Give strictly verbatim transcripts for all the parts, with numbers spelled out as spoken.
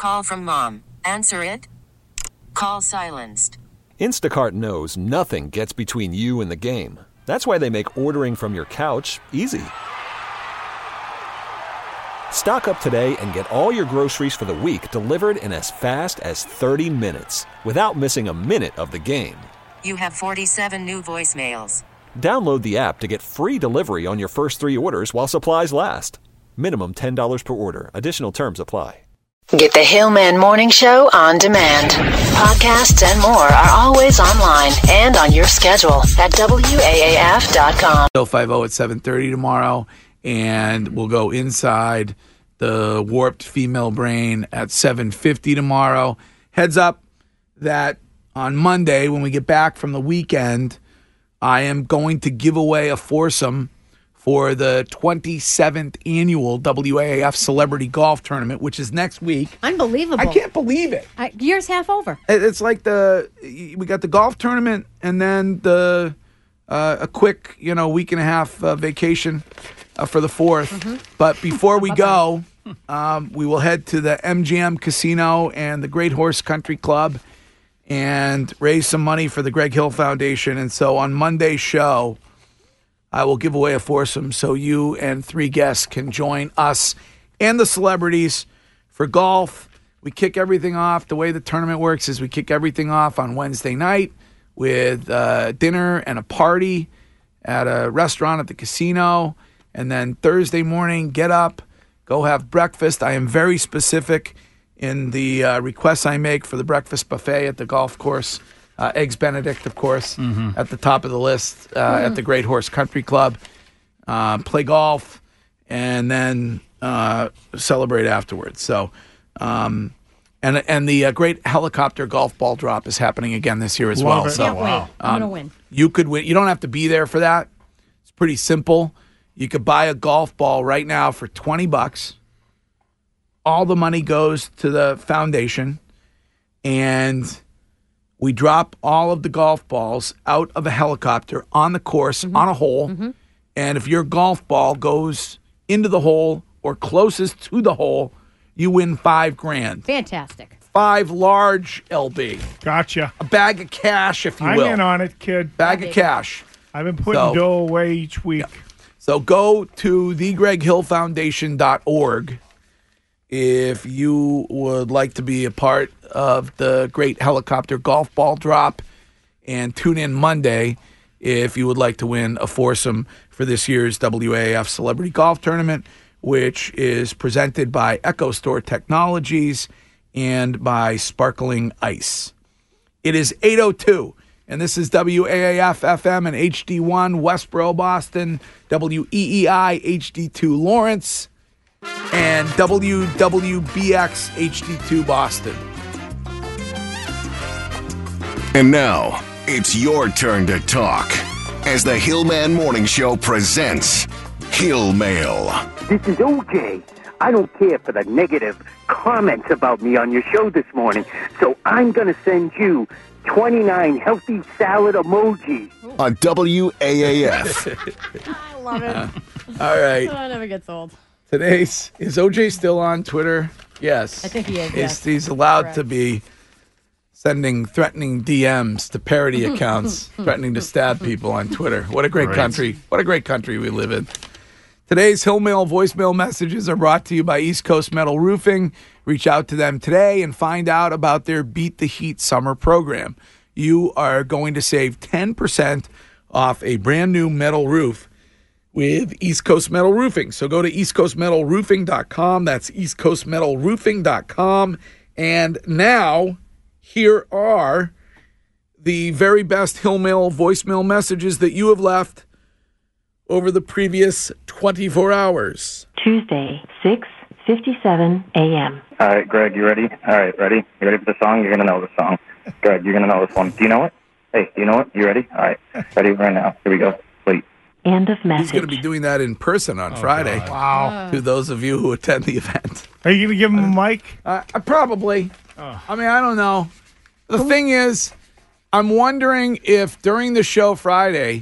call from mom. Answer it. Call silenced. Instacart knows nothing gets between you and the game. That's why they make ordering from your couch easy. Stock up today and get all your groceries for the week delivered in as fast as thirty minutes without missing a minute of the game. You have forty-seven new voicemails. Download the app to get free delivery on your first three orders while supplies last. Minimum ten dollars per order. Additional terms apply. Get the Hillman Morning Show on demand. Podcasts and more are always online and on your schedule at W A A F dot com. five oh at seven thirty tomorrow, and we'll go inside the Warped Female Brain at seven fifty tomorrow. Heads up that on Monday, when we get back from the weekend, I am going to give away a foursome for the twenty-seventh annual W A A F Celebrity Golf Tournament, which is next week. Unbelievable. I can't believe it. Uh, year's half over. It's like the we got the golf tournament and then the uh, a quick, you know, week and a half uh, vacation uh, for the fourth. Mm-hmm. But before we go, um, we will head to the M G M Casino and the Great Horse Country Club and raise some money for the Greg Hill Foundation. And so on Monday's show, I will give away a foursome so you and three guests can join us and the celebrities for golf. We kick everything off. The way the tournament works is we kick everything off on Wednesday night with uh, dinner and a party at a restaurant at the casino. And then Thursday morning, get up, go have breakfast. I am very specific in the uh, requests I make for the breakfast buffet at the golf course. Uh, Eggs Benedict, of course, mm-hmm. at the top of the list uh, mm. at the Great Horse Country Club. Uh, play golf and then uh, celebrate afterwards. So, um, and and the uh, Great Helicopter Golf Ball Drop is happening again this year as Love well. It. So, Can't wait. I'm um, gonna win. You could win. You don't have to be there for that. It's pretty simple. You could buy a golf ball right now for twenty bucks. All the money goes to the foundation, and we drop all of the golf balls out of a helicopter on the course, mm-hmm. on a hole. Mm-hmm. And if your golf ball goes into the hole or closest to the hole, you win five grand. Fantastic. Five large L B. Gotcha. A bag of cash, if you I'm will. in on it, kid. Bag Yeah, of cash. I've been putting So- dough away each week. Yeah. So go to the greg hill foundation dot org if you would like to be a part of the Great Helicopter Golf Ball Drop, and tune in Monday if you would like to win a foursome for this year's W A A F Celebrity Golf Tournament, which is presented by Echo Store Technologies and by Sparkling Ice. It is eight oh two, and this is W A A F F M and H D one Westboro, Boston, W E E I H D two Lawrence, and W W B X H D two Boston. And now, it's your turn to talk as the Hillman Morning Show presents Hill Mail. This is O J. I don't care for the negative comments about me on your show this morning, so I'm going to send you twenty-nine healthy salad emojis. On W A A F. I love it. Uh, all right. Oh, it never gets old. Today's, is O J still on Twitter? Yes. I think he is, He's, yes. he's allowed Correct. to be sending threatening D Ms to parody accounts, threatening to stab people on Twitter. What a great Right. country. What a great country we live in. Today's Hill Mail voicemail messages are brought to you by East Coast Metal Roofing. Reach out to them today and find out about their Beat the Heat summer program. You are going to save ten percent off a brand new metal roof with East Coast Metal Roofing. So go to east coast metal roofing dot com. That's east coast metal roofing dot com. And now, here are the very best Hill Mail voicemail messages that you have left over the previous twenty-four hours. Tuesday, six fifty-seven a.m. All right, Greg, you ready? All right, ready? You ready for the song? You're going to know the song. Greg, you're going to know this one. Do you know it? Hey, do you know it? You ready? All right, ready right now. Here we go. Wait. End of message. He's going to be doing that in person on Oh, Friday. God. Wow. To those of you who attend the event. Are you going to give him a mic? Uh, probably. Oh. I mean, I don't know. The thing is, I'm wondering if during the show Friday,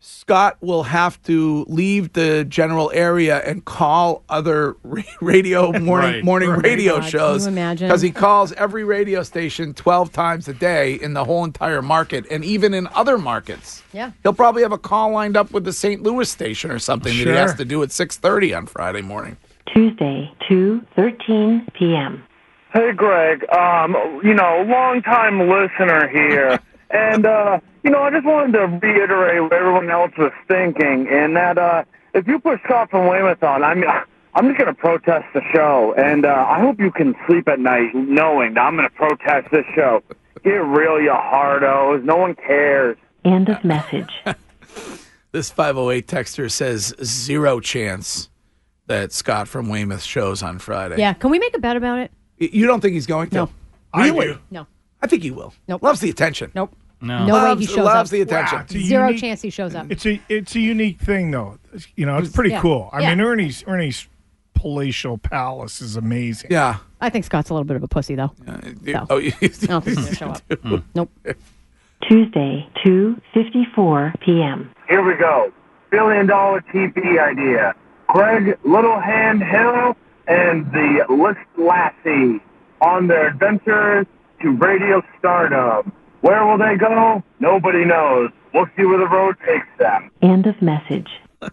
Scott will have to leave the general area and call other ra- radio morning Right. morning Right. radio God, can shows you imagine? because he calls every radio station twelve times a day in the whole entire market and even in other markets. Yeah. He'll probably have a call lined up with the Saint Louis station or something that Sure. he has to do at six thirty on Friday morning. Tuesday, two thirteen p.m. Hey, Greg. Um, you know, long-time listener here. And, uh, you know, I just wanted to reiterate what everyone else was thinking, and that uh, if you put Scott from Weymouth on, I mean, I'm just going to protest the show. And uh, I hope you can sleep at night knowing that I'm going to protest this show. Get real, you hardos. No one cares. End of message. This five oh eight texter says zero chance that Scott from Weymouth shows on Friday. Yeah. Can we make a bet about it? Y- You don't think he's going to? No. I Really? do. No. I think he will. Nope. Loves the attention. Nope. No. No way loves, he shows loves up. the attention. Wow, it's a Zero unique- chance he shows up. It's a it's a unique thing though. You know, it's pretty Yeah. cool. I Yeah. mean, Ernie's Ernie's palatial palace is amazing. Yeah. I think Scott's a little bit of a pussy, though. Uh, No. Oh, you, I don't think he's going to show up. Nope. Tuesday, two fifty-four p.m. Here we go. Billion dollar T V idea. Greg Littlehand Hill and the List Lassie on their adventures to radio stardom. Where will they go? Nobody knows. We'll see where the road takes them. End of message.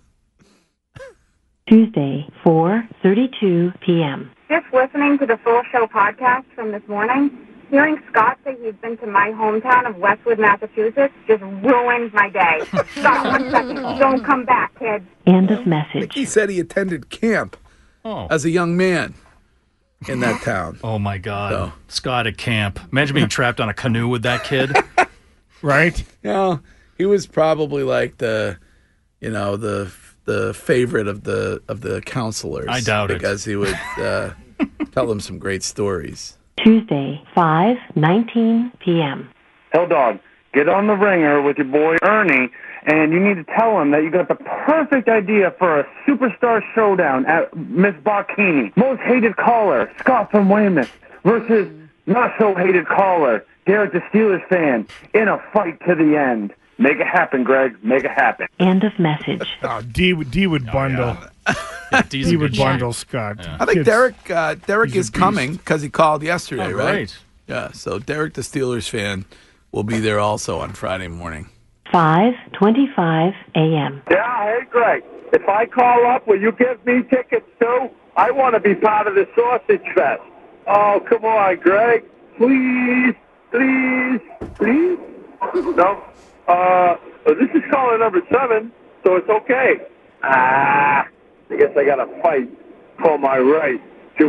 Tuesday, four thirty-two p.m. Just listening to the Full Show podcast from this morning, hearing Scott say he's been to my hometown of Westwood, Massachusetts, just ruined my day. Scott, one second. Don't come back, kid. End of I think message. he said he attended camp Oh. as a young man in that town. Oh my God, So. Scott at camp. Imagine being trapped on a canoe with that kid. Right? You know, he was probably like the, you know, the the favorite of the of the counselors. I doubt it. because he would uh, tell them some great stories. Tuesday, five nineteen p.m. Hell dog, get on the ringer with your boy Ernie, and you need to tell him that you got the perfect idea for a superstar showdown at Miss Bacchini. Most hated caller, Scott from Weymouth, versus not so hated caller, Derek the Steelers fan, in a fight to the end. Make it happen, Greg. Make it happen. End of message. Oh, D would D would bundle. Yeah, D's a D good would shot. bundle Scott. I think Kids- Derek uh, Derek he's a is beast. coming because he called yesterday, Oh, right? right. Yeah. So Derek the Steelers fan will be there also on Friday morning. five twenty-five a.m. Yeah, hey, Greg. If I call up, will you give me tickets, too? I want to be part of the Sausage Fest. Oh, come on, Greg. Please, please, please. No? Uh, this is caller number seven, so it's okay. Ah, I guess I got to fight for my right to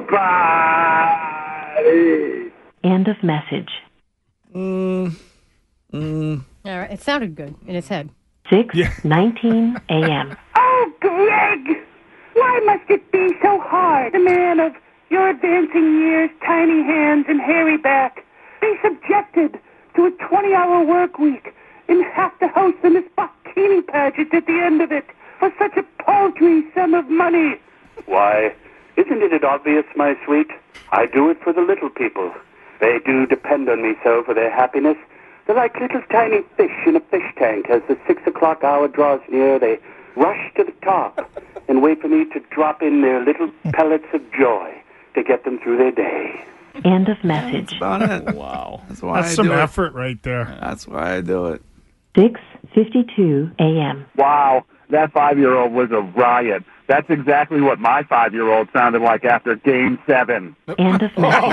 party. End of message. Mm, mm. All right. It sounded good in his head. six nineteen a.m. Oh, Greg! Why must it be so hard, a man of your advancing years, tiny hands, and hairy back, be subjected to a twenty-hour work week and have to host the Miss Bacchini pageant at the end of it for such a paltry sum of money? Why, isn't it obvious, my sweet? I do it for the little people. They do depend on me so for their happiness. They're like little tiny fish in a fish tank. As the six o'clock hour draws near, they rush to the top and wait for me to drop in their little pellets of joy to get them through their day. End of message. That's about it. Wow. That's why That's I some do it. effort right there. That's why I do it. six fifty-two a.m. Wow, that five-year-old was a riot. That's exactly what my five-year-old sounded like after Game seven. End of message.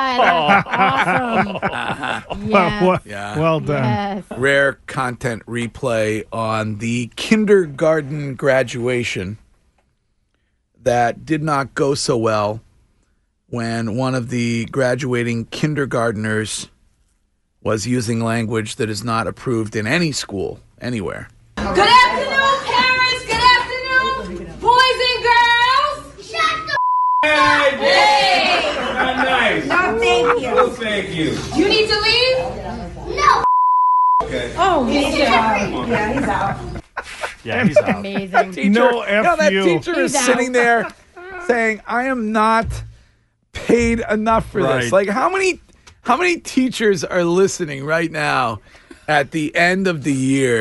Ah, that's awesome. Yes. Well, Yeah. well done. Yes. Rare content replay on the kindergarten graduation that did not go so well when one of the graduating kindergartners was using language that is not approved in any school anywhere. Good afternoon, parents. Good afternoon, boys and girls. Shut the Hey, boy. Hey. Not nice. No, thank you. No, thank you. Do you need to leave? No. Okay. Oh, He's out. Yeah, he's out. Yeah, he's out. amazing. Teacher, No, you know, F that you. teacher is He's sitting out. there saying, I am not paid enough for Right. this. Like, how many how many teachers are listening right now at the end of the year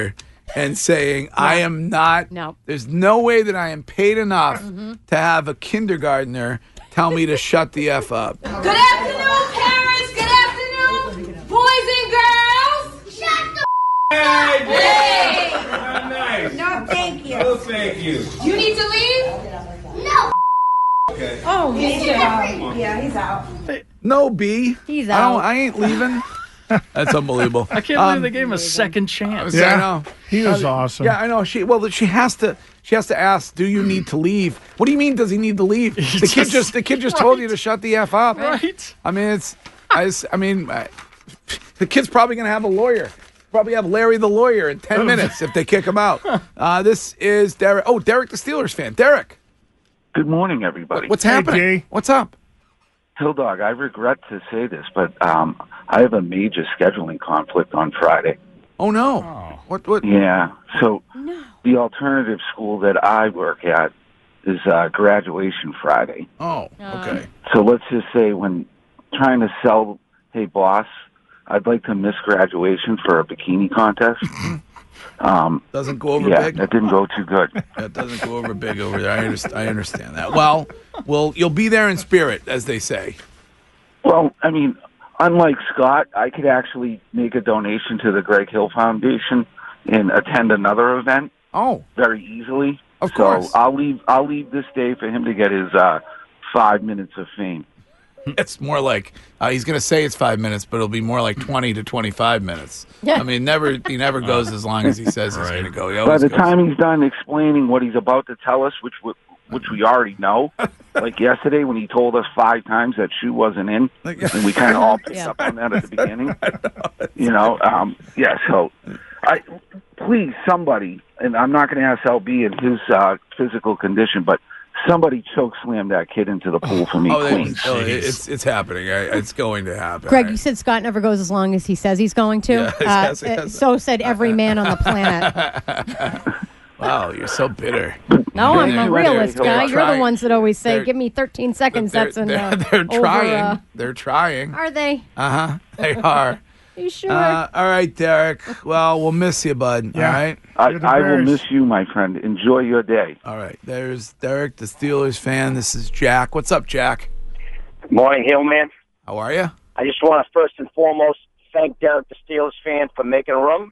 and saying, I am not, No. there's no way that I am paid enough to have a kindergartner tell me to shut the F up. Good afternoon, parents. Good afternoon, boys and girls. Shut the Hey, Hey. How nice. No, thank you. Oh, thank you. You need to leave? No. Okay. Oh, He's out. Yeah, he's out. No, B. He's I, don't, out. I ain't leaving. That's unbelievable. I can't Um, believe they gave him a second chance. Yeah, I know. He was Uh, awesome. Yeah, I know. She well, she has to. She has to ask, "Do you need to leave?" What do you mean? Does he need to leave? The kid just- just the kid just told you to shut the F up. Right. I mean, it's. I, just- I mean, I, the kid's probably gonna have a lawyer. Probably have Larry the lawyer in ten minutes if they kick him out. Uh, this is Derek. Oh, Derek the Steelers fan. Derek, Good morning, everybody. what's Hey, happening? Jay. What's up? Hill Dog, I regret to say this, but um, I have a major scheduling conflict on Friday. Oh no. What? What? Yeah, so the alternative school that I work at is uh, graduation Friday. Oh. Okay. So let's just say when trying to sell, hey, boss, I'd like to miss graduation for a bikini contest. Um, Doesn't go over yeah, big. that didn't go too good. That doesn't go over big over there. I understand. I understand that. Well, well, you'll be there in spirit, as they say. Well, I mean, unlike Scott, I could actually make a donation to the Greg Hill Foundation and attend another event. Oh, very easily. Of so course. I'll leave. I'll leave this day for him to get his uh, five minutes of fame. It's more like uh, he's going to say it's five minutes, but it'll be more like twenty to twenty-five minutes. Yeah. I mean, never he never goes as long as he says he's going to go. He By always the goes- time he's done explaining what he's about to tell us, which w- which we already know, like yesterday when he told us five times that shoe wasn't in, and we kind of all picked Yeah. up on that at the beginning. You know, um, yeah. So, I please somebody, and I'm not going to ask L B in his uh, physical condition, but somebody choke slam that kid into the pool for me, Oh, they- please. oh, it- it's it's happening. I, it's going to happen. Greg, you said Scott never goes as long as he says he's going to. Yeah, yes, uh, yes. uh, so said every man on the planet. Wow, you're so bitter. No, I'm a They're- realist they're guy. You're the trying- ones that always say, they're- "Give me thirteen seconds." They're, That's in they're, the they're over, trying. uh, They're trying. Are they? Uh huh. They are. You sure? Uh, all right, Derek. Well, we'll miss you, bud. Yeah. All right. I, You're the I will Bears. miss you, my friend. Enjoy your day. All right. There's Derek, the Steelers fan. This is Jack. What's up, Jack? Morning, Hillman. How are you? I just want to first and foremost thank Derek, the Steelers fan, for making room.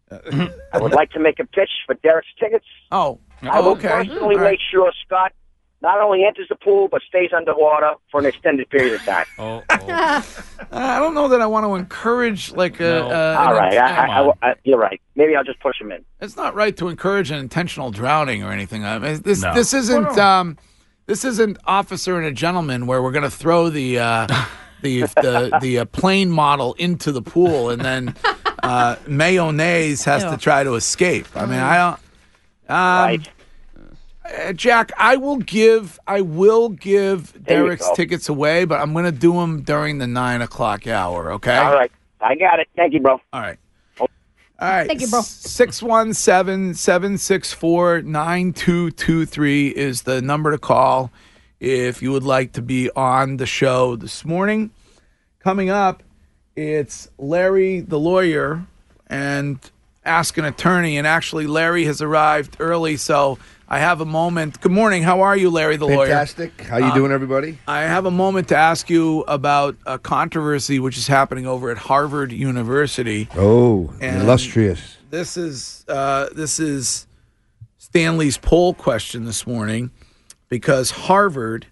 I would like to make a pitch for Derek's tickets. Oh, I will okay. personally All right. make sure Scott not only enters the pool but stays underwater for an extended period of time. Oh, Uh, I don't know that I want to encourage like a. No. a All an right, int- I, I, I, I, you're right. Maybe I'll just push him in. it's not right to encourage an intentional drowning or anything. I mean, this No. this isn't um, this isn't Officer and a Gentleman where we're going to throw the uh, the the the uh, plane model into the pool and then uh, mayonnaise has Ew. to try to escape. I mean, I don't. Um, Right. uh, Jack, I will give I will give There you Derek's go. tickets away, but I'm going to do them during the nine o'clock hour. Okay. All right. I got it. Thank you, bro. All right. All right. Thank you, bro. six one seven, seven six four, nine two two three is the number to call if you would like to be on the show this morning. Coming up, it's Larry the lawyer and Ask an Attorney. And actually, Larry has arrived early, so I have a moment. Good morning. How are you, Larry the lawyer? Fantastic. How you Um, doing, everybody? I have a moment to ask you about a controversy which is happening over at Harvard University. Oh, And illustrious. This is uh, this is Stanley's poll question this morning because Harvard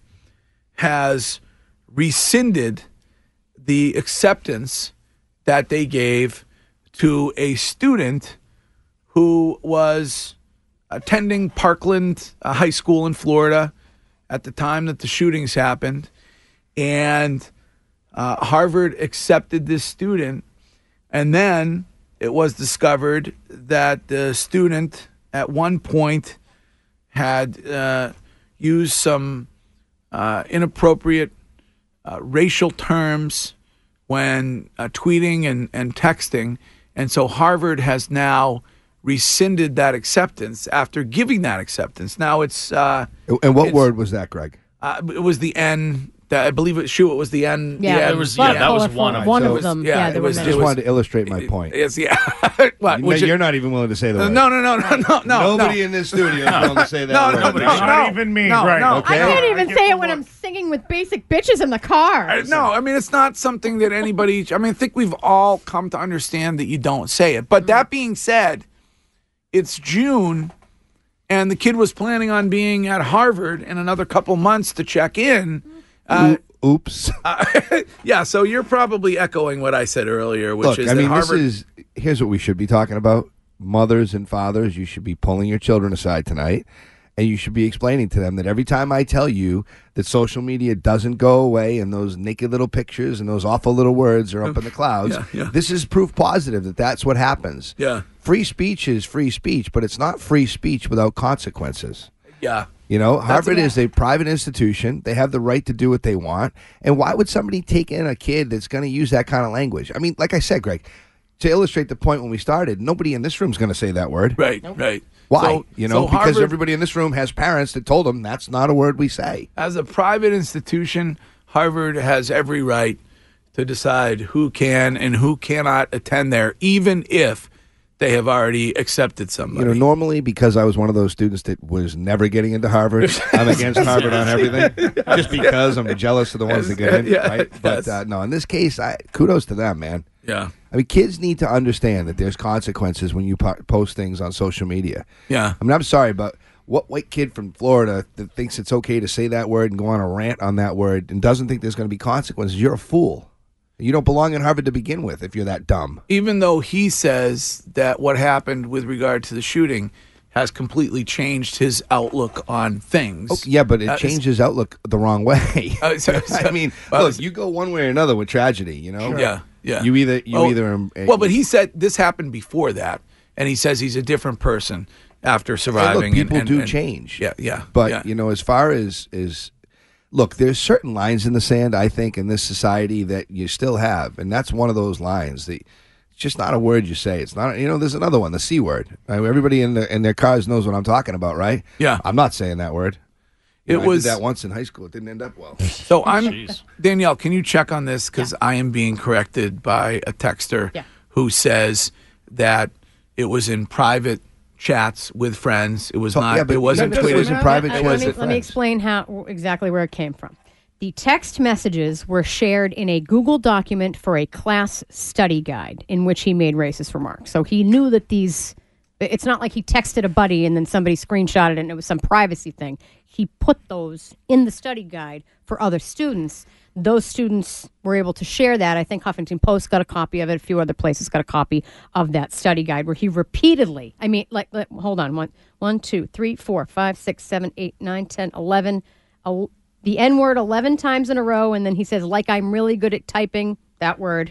has rescinded the acceptance that they gave to a student who was attending Parkland uh, High School in Florida at the time that the shootings happened, and uh, Harvard accepted this student, and then it was discovered that the student at one point had uh, used some uh, inappropriate uh, racial terms when uh, tweeting and, and texting, and so Harvard has now rescinded that acceptance after giving that acceptance. Now it's uh, And what it's- word was that, Greg? uh, it was the N That I believe it. Shoot, it was the end. Yeah, the it end- was- yeah, that was one of One them. of It was- them. yeah, Yeah, it there were was- many. it Just was- wanted to illustrate my point. Yes, yeah. What, You- which you're it- not even willing to say the Uh, word. no, no, no, no, no, no. Nobody no. in this studio is willing to say that No, word. no, Nobody. no, Not no. even me, No, right. no. Okay. I can't even get say the it when word. I'm singing with basic bitches in the car. Uh, No, I mean it's not something that anybody. I mean, I think we've all come to understand that you don't say it. But that being said, it's June, and the kid was planning on being at Harvard in another couple months to check in. Uh, Oops. uh, yeah, so you're probably echoing what I said earlier, which Look, is I that mean, Harvard. this is here's what we should be talking about. Mothers and fathers, you should be pulling your children aside tonight, and you should be explaining to them that every time I tell you that social media doesn't go away and those naked little pictures and those awful little words are up in the clouds, Yeah, yeah. this is proof positive that that's what happens. Yeah. Free speech is free speech, but it's not free speech without consequences. Yeah. You know, That's- Harvard is a private institution. They have the right to do what they want. And why would somebody take in a kid that's going to use that kind of language? I mean, like I said, Greg, to illustrate the point when we started, nobody in this room is going to say that word. Right, right. Why? So- you know, so because Harvard- everybody in this room has parents that told them that's not a word we say. As a private institution, Harvard has every right to decide who can and who cannot attend there, even if they have already accepted somebody. You know, normally because I was one of those students that was never getting into Harvard, I'm against Harvard on everything, just because I'm jealous of the ones that get in, Yeah, right? But yes. uh, no, in this case, I, kudos to them, man. Yeah. I mean, kids need to understand that there's consequences when you po- post things on social media. Yeah. I mean, I'm sorry, but what white kid from Florida that thinks it's okay to say that word and go on a rant on that word and doesn't think there's going to be consequences? You're a fool. You don't belong in Harvard to begin with if you're that dumb. Even though he says that what happened with regard to the shooting has completely changed his outlook on things. Oh, yeah, but it Uh, changed his outlook the wrong way. Uh, so- so- I mean, well, look, you go one way or another with tragedy, you know? Yeah, yeah. You either, you Well- either. um, Well, but he said this happened before that, and he says he's a different person after Hey, surviving. look, people and, and, do and- change. Yeah, yeah. But yeah. you know, as far as is, look, there's certain lines in the sand. I think in this society that you still have, and that's one of those lines. The, it's just not a word you say. It's not. You know, there's another one, the C word. I mean, everybody in the in their cars knows what I'm talking about, right? Yeah. I'm not saying that word. You It know, I was- did that once in high school. It didn't end up well. So I'm Danielle. Can you check on this because I am being corrected by a texter Yeah. who says that it was in private chats with friends. It was Oh, not. yeah, but it wasn't that tweeted. was in private Uh, chats let, me, with let me friends. explain how exactly where it came from. The text messages were shared in a Google document for a class study guide in which he made racist remarks. So he knew that these. It's not like he texted a buddy and then somebody screenshotted it and it was some privacy thing. He put those in the study guide for other students. Those students were able to share that. I think Huffington Post got a copy of it. A few other places got a copy of that study guide where he repeatedly, I mean, like, like hold on, one, one, two, three, four, five, six, seven, eight, nine, ten, eleven, el- the N word eleven times in a row, and then he says, like I'm really good at typing that word.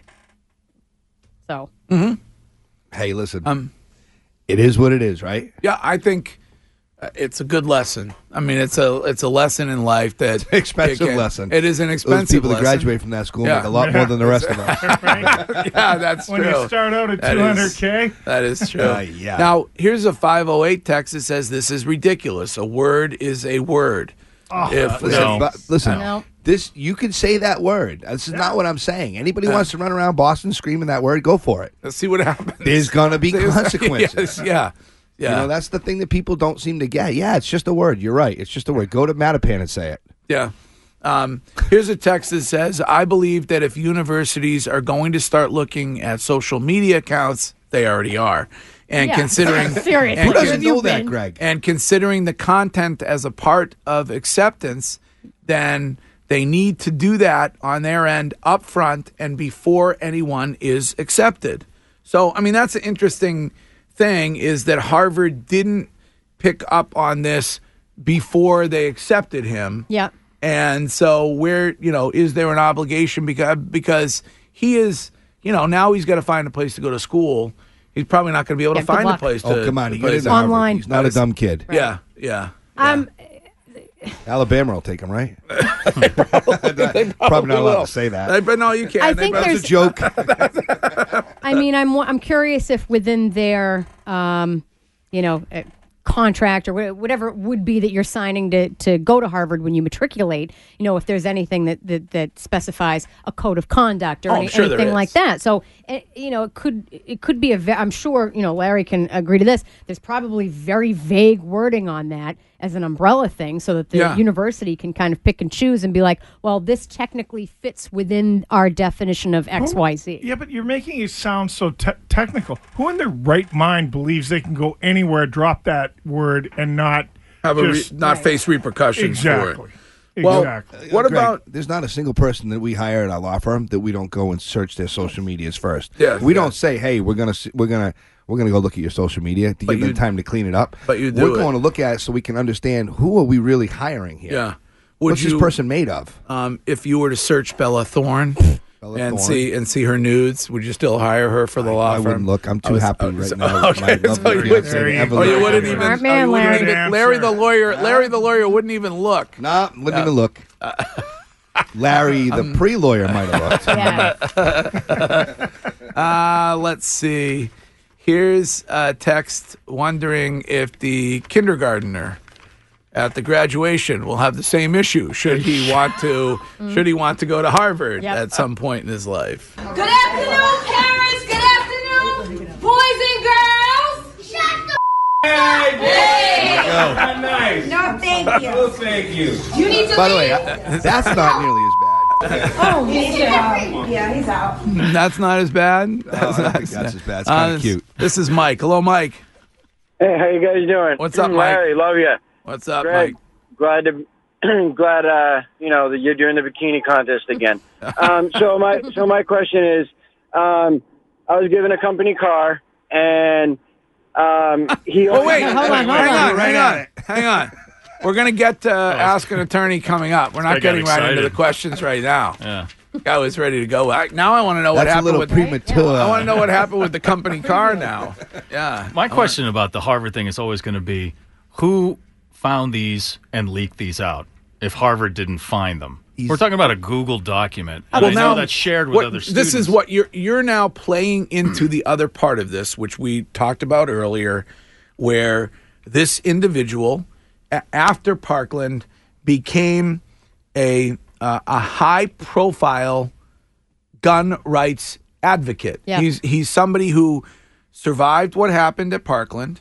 So. Mm-hmm. Hey, listen. Um, it is what it is, right? Yeah, I think uh, it's a good lesson. I mean, it's a it's a lesson in life that Expensive it can- lesson. It is an Those expensive people that lesson. graduate from that school Yeah. make a lot more than the rest of us. Yeah, that's When true. you start out at That two hundred is- K. That is true. Uh, yeah. Now, here's a five oh eight text that says this is ridiculous. A word is a word. Oh, If- Listen, No. but listen. No. This you can say that word. This is not what I'm saying. Anybody wants to run around Boston screaming that word, go for it. Let's see what happens. There's gonna be consequences. Yes, yeah. Yeah. You know, that's the thing that people don't seem to get. Yeah, it's just a word. You're right. It's just a word. Go to Mattapan and say it. Yeah. Um, here's a text that says, I believe that if universities are going to start looking at social media accounts, they already are. And Yeah. considering Seriously. and Who doesn't You've know that, been- Greg? and considering the content as a part of acceptance, then they need to do that on their end up front and before anyone is accepted. So, I mean, that's an interesting thing is that Harvard didn't pick up on this before they accepted him. Yeah. And so where, you know, is there an obligation because because he is, you know, now he's got to find a place to go to school. He's probably not going to be able Yeah, to good find a luck. place to Oh, come on. to He put got his- into Harvard. Online. He's not a dumb kid. Yeah, yeah. Um, Alabama will take him, right? Probably not allowed will. to say that. Uh, But no, you can't. I They think probably- That's a joke. I mean, I'm I'm curious if within their, um, you know, uh, contract or wha- whatever it would be that you're signing to, to go to Harvard when you matriculate, you know, if there's anything that, that, that specifies a code of conduct or Oh, any, sure there anything like is. that. So, eh, you know, it could it could be a, ve- I'm sure, you know, Larry can agree to this. There's probably very vague wording on that as an umbrella thing so that the Yeah. university can kind of pick and choose and be like, well, this technically fits within our definition of X, Who- Y, Z. Yeah, but you're making it sound so te- technical. Who in their right mind believes they can go anywhere, drop that word, and not Have a re- just not face repercussions exactly. for it. Well, Exactly. what Greg, about there's not a single person that we hire at our law firm that we don't go and search their social medias first. Yeah, we yeah. don't say, "Hey, we're gonna s- we're gonna we're gonna go look at your social media to But give them you- time to clean it up." but you do We're it. going to look at it so we can understand who are we really hiring here. yeah? Would What's you, this person made of? um, if you were to search Bella Thorne Bella and Thorne? see and see her nudes, would you still hire her for the law I firm? wouldn't look. I'm I too was- happy I was- right now. with Okay, my lovely so you fiancée, wouldn't, Evelyn. oh, you wouldn't even. Smart oh, man, you wouldn't Larry. even- Larry the lawyer. Larry the lawyer wouldn't even look. Nah, wouldn't even look. Larry, the Um, pre-lawyer, might have looked. Yeah. Uh, let's see. Here's a text wondering if the kindergartner at the graduation will have the same issue. Should he want to? Should he want to go to Harvard Yep. at some point in his life? Good afternoon, parents. Good afternoon, boys and girls. Shut the Hey, Hey! Not nice. No, thank you. Oh, thank you. You need to By the leave. way, I- that's not nearly as bad. Oh, he's out. Yeah, he's out. That's not as bad. Oh, That's I don't not think as that's bad. as bad. It's Uh, kind of this- cute. This is Mike. Hello, Mike. Hey, how you guys doing? What's up, Mike? Larry, love you. What's up, Greg, Mike? glad to glad uh you know that you're doing the bikini contest again. um, so my so my question is, um, I was given a company car and um he. Oh wait, Hold on, hold hang on. on, hang on, hang on. We're gonna get to Ask an Attorney coming up. We're not I got getting right into excited. the questions right now. Yeah. Guy was ready to go. I, now I want to know what That's a happened little with premature. I want to know what happened with the company car now. Yeah. My question about the Harvard thing is always going to be who found these and leaked these out if Harvard didn't find them. We're talking about a Google document. And Well, I know now, that's shared with what- other students. This is what you're you're now playing into the other part of this, which we talked about earlier, where this individual, a- after Parkland, became a uh, a high profile gun rights advocate. Yeah. He's he's somebody who survived what happened at Parkland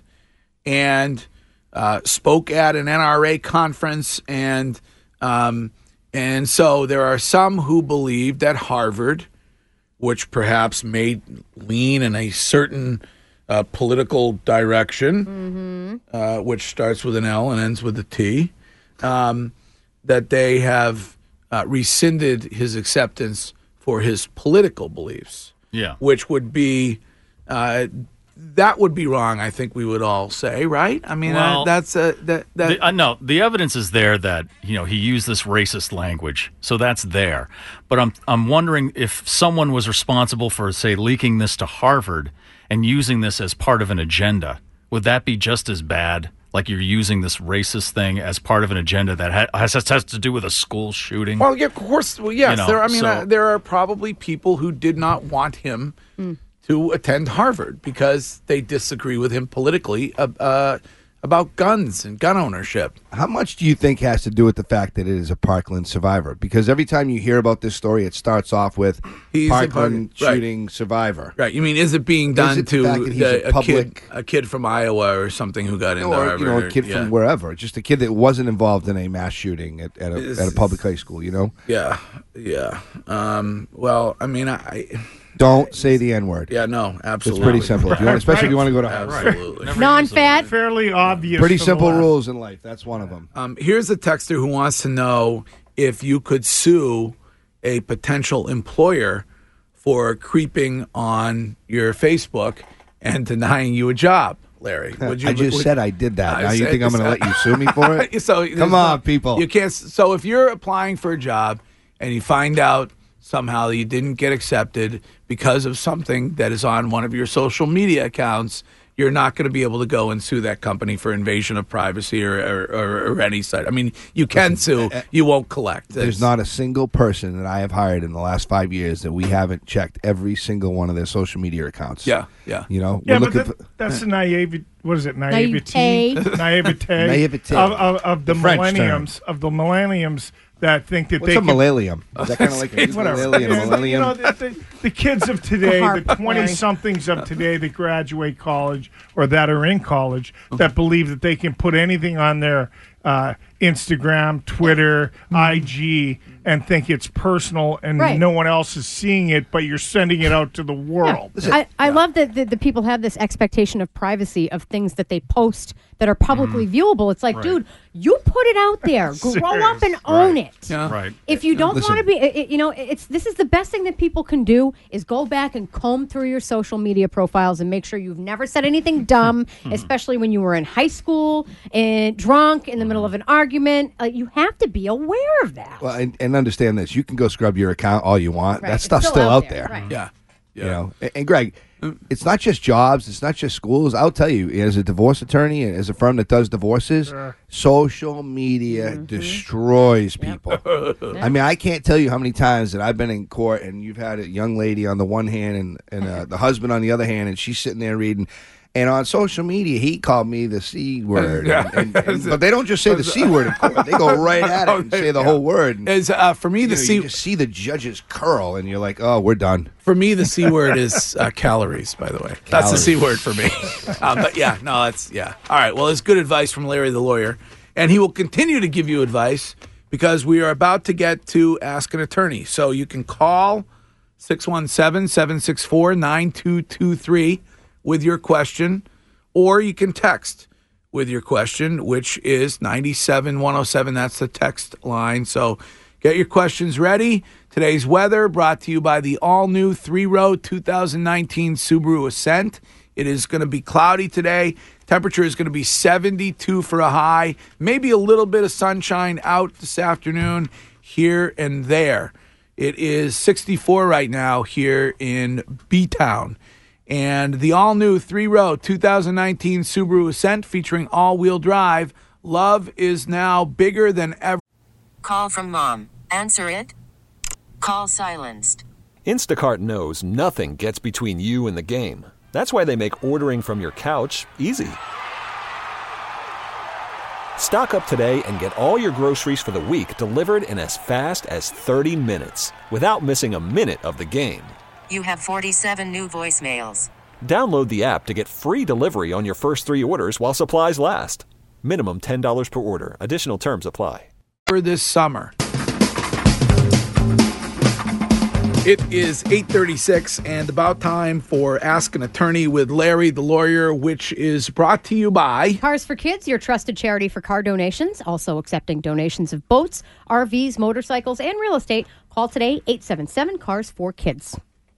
and uh, spoke at an N R A conference, and um, and so there are some who believe that Harvard, which perhaps may lean in a certain uh, political direction, uh, which starts with an L and ends with a T, um, that they have uh, rescinded his acceptance for his political beliefs. Yeah. Which would be, uh, that would be wrong, I think we would all say, right? I mean, Well, uh, that's a, that, that The, uh, no, the evidence is there that you know he used this racist language, so that's there. But I'm I'm wondering if someone was responsible for, say, leaking this to Harvard and using this as part of an agenda. Would that be just as bad? Like you're using this racist thing as part of an agenda that ha- has, has to do with a school shooting? Well, yeah, of course. Well, yes, You know, there. I mean, so- uh, there are probably people who did not want him to attend Harvard because they disagree with him politically uh, uh, about guns and gun ownership. How much do you think has to do with the fact that it is a Parkland survivor? Because every time you hear about this story, it starts off with He's a Parkland Park- right. shooting survivor. Right? You mean, is it being Is done it the to fact that he's the, a a, public- kid, a kid from Iowa or something who got into Or Harvard? you know, or- a kid yeah. from wherever, just a kid that wasn't involved in a mass shooting at, at, a, Is- at a public high school. You know, Yeah, yeah. Um, well, I mean, I. don't say the N word. Yeah, no, It's absolutely. pretty simple. If you want, especially if you want to go to Harvard. Absolutely. Non-fat. Fairly obvious. Pretty for the simple left. rules in life. That's one of them. Um, here's a texter who wants to know if you could sue a potential employer for creeping on your Facebook and denying you a job, Larry. Would you, I just would- said I did that. I now you said- think I'm going to let you sue me for it? so there's Come on, no- people. You can't. So if you're applying for a job and you find out somehow that you didn't get accepted because of something that is on one of your social media accounts, you're not going to be able to go and sue that company for invasion of privacy or, or, or, or any site. I mean, you can sue, you won't collect. There's not a single person that I have hired in the last five years that we haven't checked every single one of their social media accounts. Yeah, yeah. You know, Yeah, we're but looking that, that's the naivety. What is it? Naivety. Naivete. Naivete. Naivete. Of, of, of the, The French millenniums. Of the millenniums that think that What's they a can, millennium? Is that kind of like a Whatever. millennium? Yeah, millennium? You know, the, the, the kids of today, Harp, the twenty-somethings of today that graduate college or that are in college that believe that they can put anything on their uh, Instagram, Twitter, I G, and think it's personal and Right. no one else is seeing it, but you're sending it out to the world. I, I love that the, the people have this expectation of privacy of things that they post that are publicly viewable. It's like, Right. dude, you put it out there. Grow up and own it. Yeah. Right. If you don't Listen. want to be, it, it- you know, it's this is the best thing that people can do is go back and comb through your social media profiles and make sure you've never said anything dumb, especially when you were in high school and drunk in the middle of an argument. Uh, you have to be aware of that. Well, and, and understand this: you can go scrub your account all you want. Right. That It's stuff's still still, out out there, there. right. Yeah. You know, and, and Greg, it's not just jobs. It's not just schools. I'll tell you, as a divorce attorney and as a firm that does divorces, Sure. social media Mm-hmm. destroys people. I mean, I can't tell you how many times that I've been in court and you've had a young lady on the one hand and, and uh, the husband on the other hand, and she's sitting there reading. And on social media, he called me the C word. Yeah. And, and, and, but they don't just say the C word in court. They go right at it and say the whole word. And, Is uh, for me you the know, C you just see the judges curl, and you're like, oh, we're done. for me the C word is uh, calories. By the way, that's the C word for me. uh, but yeah, no, that's yeah. All right. Well, it's good advice from Larry the lawyer, and he will continue to give you advice because we are about to get to Ask an Attorney. So you can call six one seven, seven six four, nine two two three with your question, or you can text with your question, which is nine seven one oh seven. That's the text line. So get your questions ready. Today's weather brought to you by the all-new three-row two thousand nineteen Subaru Ascent. It is going to be cloudy today. Temperature is going to be seventy-two for a high. Maybe a little bit of sunshine out this afternoon here and there. It is sixty-four right now here in B-Town. And the all-new three-row two thousand nineteen Subaru Ascent featuring all-wheel drive. Love is now bigger than ever. Call from mom. Answer it. Call silenced. Instacart knows nothing gets between you and the game. That's why they make ordering from your couch easy. Stock up today and get all your groceries for the week delivered in as fast as thirty minutes without missing a minute of the game. You have forty-seven new voicemails. Download the app to get free delivery on your first three orders while supplies last. Minimum ten dollars per order. Additional terms apply. For this summer. It is eight thirty-six and about time for Ask an Attorney with Larry the lawyer, which is brought to you by Cars for Kids, your trusted charity for car donations, also accepting donations of boats, R Vs, motorcycles, and real estate. Call today, eight seven seven, cars for kids.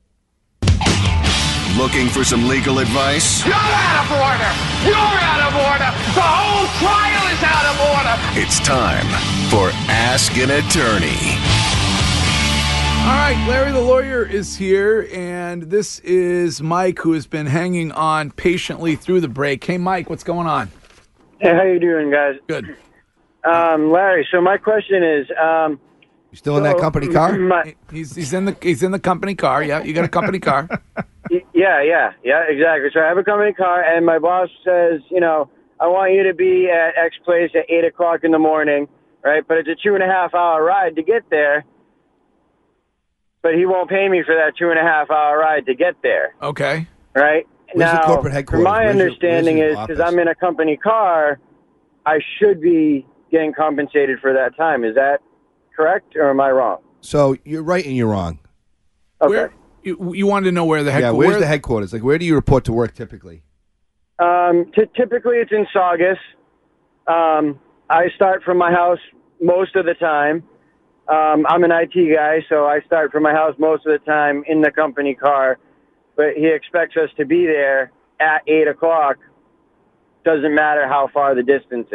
Looking for some legal advice? You're out of order! You're out of order! The whole trial is out of order! It's time for Ask an Attorney. All right, Larry the lawyer is here, and this is Mike, who has been hanging on patiently through the break. Hey, Mike, what's going on? Hey, how you doing, guys? Good. Um, Larry, so my question is, um, You still in that company car? my, He's he's in the he's in the company car. Yeah, you got a company car. yeah, yeah, yeah, exactly. So I have a company car, and my boss says, you know, I want you to be at X place at eight o'clock in the morning, right? But it's a two and a half hour ride to get there. But he won't pay me for that two and a half hour ride to get there. Okay. Right? Where's the now, corporate headquarters? my Where's your- understanding where's is your because office? I'm in a company car, I should be getting compensated for that time. Is that correct, or am I wrong? So you're right and you're wrong. Okay. Where you, you wanted to know where the Yeah, headquarters? where's the headquarters? Like, where do you report to work typically? Um, t- typically, it's in Saugus. Um, I start from my house most of the time. Um, I'm an I T guy, so I start from my house most of the time in the company car. But he expects us to be there at eight o'clock. Doesn't matter how far the distance is.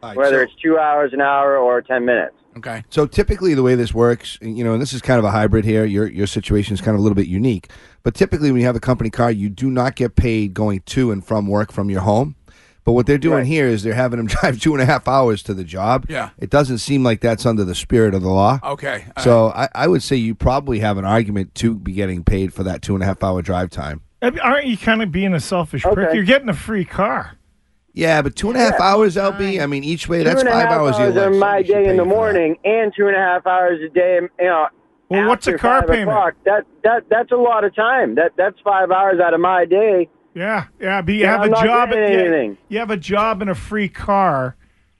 right, whether so- it's two hours, an hour, or ten minutes. Okay. So typically the way this works, you know, and this is kind of a hybrid here. Your your situation is kind of a little bit unique. But typically when you have a company car, you do not get paid going to and from work from your home. But what they're doing Right. here is they're having them drive two and a half hours to the job. Yeah. It doesn't seem like that's under the spirit of the law. Okay. all So I, I would say you probably have an argument to be getting paid for that two and a half hour drive time. Aren't you kind of being a selfish prick? Okay. You're getting a free car. Yeah, but two and a half hours, L B, I mean, each way, Two that's and a five half hours. of your hours life, of so my you should day pay in the for that. morning, and two and a half hours a day. You know. Well, what's the after car five payment? o'clock. That that that's a lot of time. That that's five hours out of my day. Yeah, yeah. But you Yeah, have I'm a not job. getting you- anything. You have a job and a free car.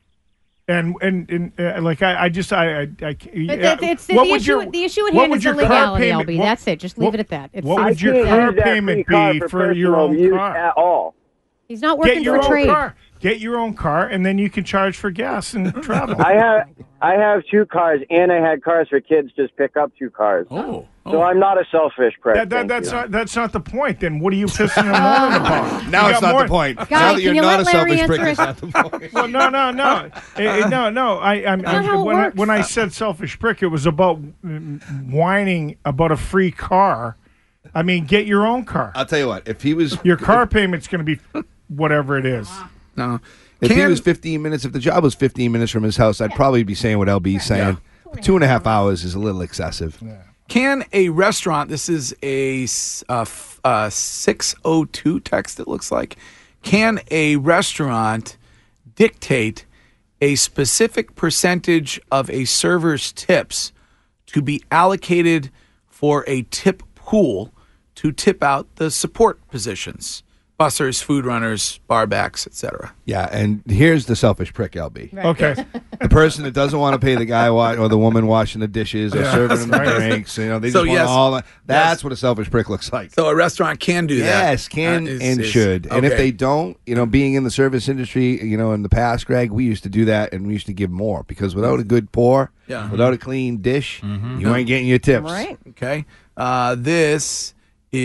And and, and uh, like I, I just I I, I But yeah, that's, it's the, what the would issue. your- the issue at what hand would is your car illegality, payment- L B. what- That's it. Just leave what- it at that. It's what I would your can't car use that payment free car be for for your personal own use car? at all. He's not working Get your for own trade. car. Get your own car, and then you can charge for gas and travel. I have I have two cars, and I had cars for kids. Just pick up two cars. Oh, so I'm not a selfish prick. That, that, thank that's you. not that's not the point. Then what are you pissing and moaning about? Now You it's got not more- the point. Guy, now that can you're you not let a Larry selfish prick, answer it's it? not the point. Well, no, no, no, Eh, eh, no, no. I, I'm, not I'm how it when, I, works. when I said selfish prick, it was about mm, whining about a free car. I mean, get your own car. I'll tell you what, if he was Your car payment's going to be whatever it is. No. if he Can- was fifteen minutes, if the job was fifteen minutes from his house, I'd probably be saying what L B's saying. Two and a half hours is a little excessive. Can a restaurant, this is a s- uh, f- uh, six oh two text, it looks like. Can a restaurant dictate a specific percentage of a server's tips to be allocated for a tip pool to tip out the support positions? Bussers, food runners, barbacks, et cetera. Yeah, and here's the selfish prick, L B. Okay. The person that doesn't want to pay the guy wa- or the woman washing the dishes or Yeah, serving them the that's right. drinks. You know, they So, just want yes. all that. That's Yes. what a selfish prick looks like. So a restaurant can do that. Yes, can Uh, is- and is- should. And if okay. they don't, you know, being in the service industry, you know, in the past, Greg, we used to do that and we used to give more because without a good pour, Yeah. without a clean dish, you ain't getting your tips. Right. Okay. Uh, this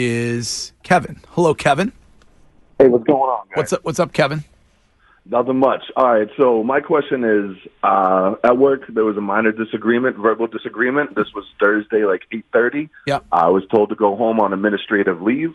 is Kevin. Hello, Kevin. Hey, what's going on, guys? What's up? What's up, Kevin? Nothing much. All right, so my question is, uh, at work there was a minor disagreement, verbal disagreement. This was Thursday, like eight thirty. Yeah. I was told to go home on administrative leave.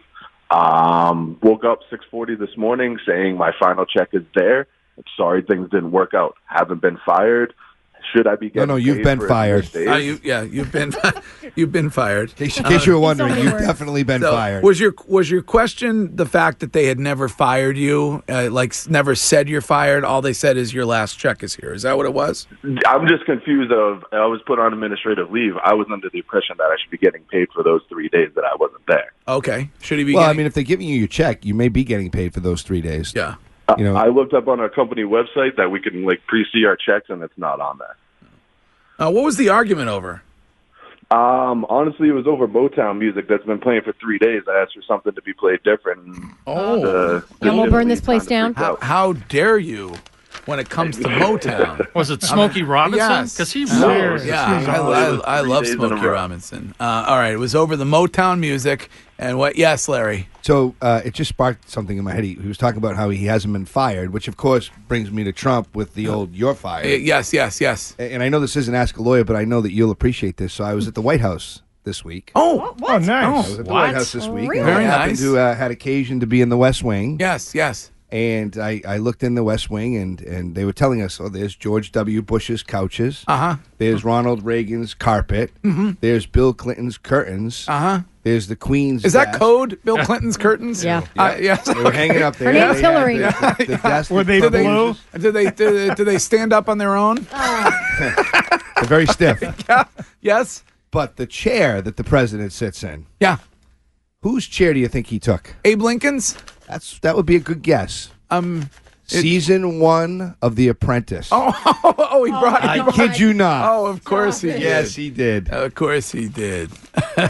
Um, woke up six forty this morning saying my final check is there. I'm sorry things didn't work out. Haven't been fired. Should I be No, getting no, you've paid been for fired. missed days? Uh, you, yeah, you've been you've been fired. In case, in case you were wondering, you've definitely been So, fired. Was your was your question the fact that they had never fired you, uh, like s- never said you're fired? All they said is your last check is here. Is that what it was? I'm just confused of I was put on administrative leave. I was under the impression that I should be getting paid for those three days that I wasn't there. Okay. Should he be? well, I getting, mean, if they're giving you your check, you may be getting paid for those three days. yeah. You know, I looked up on our company website that we can like pre-see our checks, and it's not on there. Uh, what was the argument over? Um, honestly, it was over Motown music that's been playing for three days. I asked for something to be played different. and Oh. the- And we'll burn this place down. How, how dare you? When it comes to Motown, Was it Smokey Robinson? Yes, 'Cause he No, wears- yeah, he's I, on- I, I Three love days in a Smokey row. Robinson. Uh, all right, it was over the Motown music, and what? Yes, Larry. So uh, it just sparked something in my head. He, he was talking about how he hasn't been fired, which of course brings me to Trump with the old "you're fired." Uh, yes, yes, yes. A- And I know this isn't Ask a Lawyer, but I know that you'll appreciate this. So I was at the White House this week. Oh, Oh, nice. I was at the White House this week. and Very I happened nice. to uh, had occasion to be in the West Wing. Yes, yes. And I, I looked in the West Wing, and, and they were telling us, oh, there's George W. Bush's couches. Uh-huh. There's Ronald Reagan's carpet. Mhm. There's Bill Clinton's curtains. Uh-huh. There's the Queen's Is that desk. code? Bill Clinton's curtains? Yeah. Uh, yes. They were hanging up there. Her name's They had Hillary. the- the- the desk Were that they Do they, blue? do they do they do they stand up on their own? They're very stiff. Yeah. Yes. But the chair that the president sits in, Yeah. whose chair do you think he took? Abe Lincoln's. That's That would be a good guess. Um. Season one of The Apprentice. Oh, oh, he brought. I he brought- kid you not. Oh, of course he did. Yes, he did. Of course he did. uh,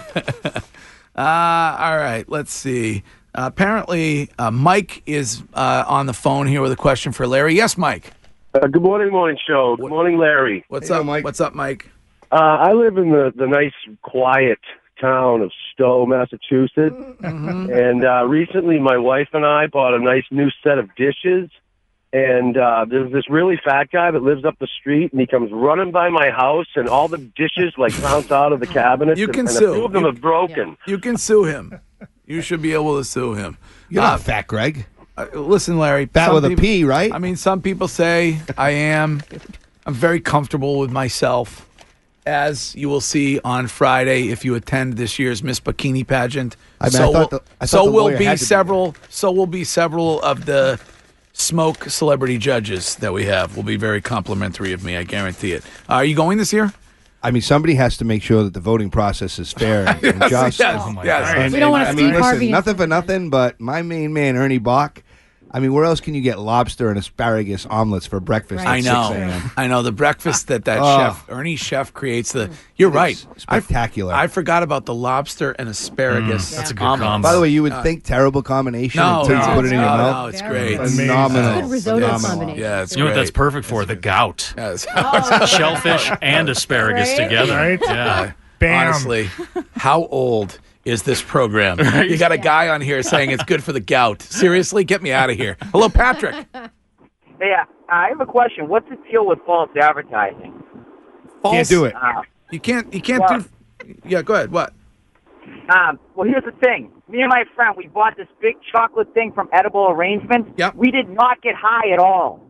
all right, let's see. Uh, apparently, uh, Mike is uh, on the phone here with a question for Larry. Yes, Mike. Uh, good morning, morning show. Good morning, Larry. What's Hey, up, Mike. What's up, Mike? Uh, I live in the, the nice, quiet town of Stowe, Massachusetts. Mm-hmm. And uh, recently, my wife and I bought a nice new set of dishes. And uh, there's this really fat guy that lives up the street, and he comes running by my house, and all the dishes like bounce out of the cabinets. You can and, and sue. a few of them You- are broken. You can sue him. You should be able to sue him. You're not fat, Greg. Uh, listen, Larry. Fat some with a people- P, right? I mean, some people say I am. I'm very comfortable with myself, as you will see on Friday if you attend this year's Miss Bikini pageant. I mean, so I thought will, the- I thought so the will lawyer be had to be several. So will be several of the smoke celebrity judges that we have. Will be very complimentary of me. I guarantee it. Uh, are you going this year? I mean, somebody has to make sure that the voting process is fair and Yes, just. yes, Oh, my yes. God. And- We don't want and, a I mean, Steve listen, Harvey. nothing for nothing, but my main man, Ernie Bach. I mean, where else can you get lobster and asparagus omelets for breakfast? I at know. six a.m.? I know the breakfast that that Oh. chef Ernie Chef creates. The you're right. Spectacular. I, I forgot about the lobster and asparagus. Mm, that's a good omelet. combo. By the way, you would Uh, think terrible combination No, until no, you put it in no, your no, mouth. it's great. Phenomenal. Good risotto Phenomenal. combination. Yeah, it's You know what great. that's perfect for? The gout. Yes. Shellfish and asparagus Right? together. Right? Yeah. Bam. Honestly, how old is this program? You got a guy on here saying it's good for the gout. Seriously, get me out of here. Hello, Patrick. Hey, uh, I have a question. What's the deal with false advertising? Can't do it. Uh, You can't. You can't Well- do. Yeah, go ahead. What? um, well, here's the thing. Me and my friend, we bought this big chocolate thing from Edible Arrangements. Yep. We did not get high at all.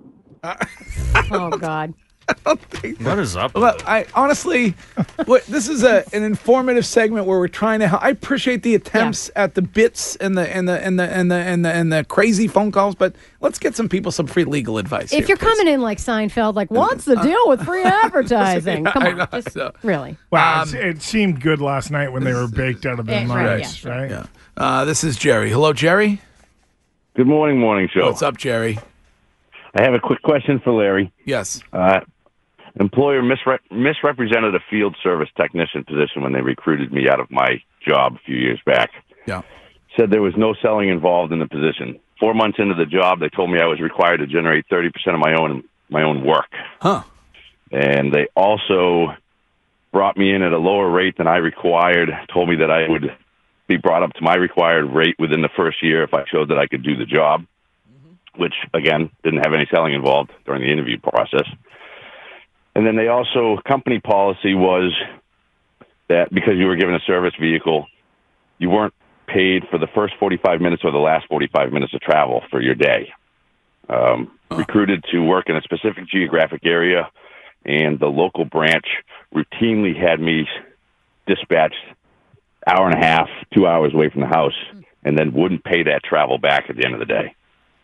Oh God. What is up? Look, I honestly, what, this is a an informative segment where we're trying to. help. I appreciate the attempts at the bits and the and the and the and the and the and the crazy phone calls, but let's get some people some free legal advice. If here, you're please. coming in like Seinfeld, like, what's the deal with free advertising? Come I on, know, just so- really. Wow, Um, it's- it seemed good last night when they were baked out of their Yeah, right, minds, yeah, right? Yeah. Uh, this is Jerry. Hello, Jerry. Good morning, morning show. What's up, Jerry? I have a quick question for Larry. Yes. Uh, employer misre- misrepresented a field service technician position when they recruited me out of my job a few years back. Yeah. Said there was no selling involved in the position. Four months into the job, they told me I was required to generate thirty percent of my own my own work. Huh. And they also brought me in at a lower rate than I required, told me that I would be brought up to my required rate within the first year if I showed that I could do the job, which, again, didn't have any selling involved during the interview process. And then they also, company policy was that because you were given a service vehicle, you weren't paid for the first forty-five minutes or the last forty-five minutes of travel for your day. Um, recruited to work in a specific geographic area, and the local branch routinely had me dispatched hour and a half, two hours away from the house, and then wouldn't pay that travel back at the end of the day.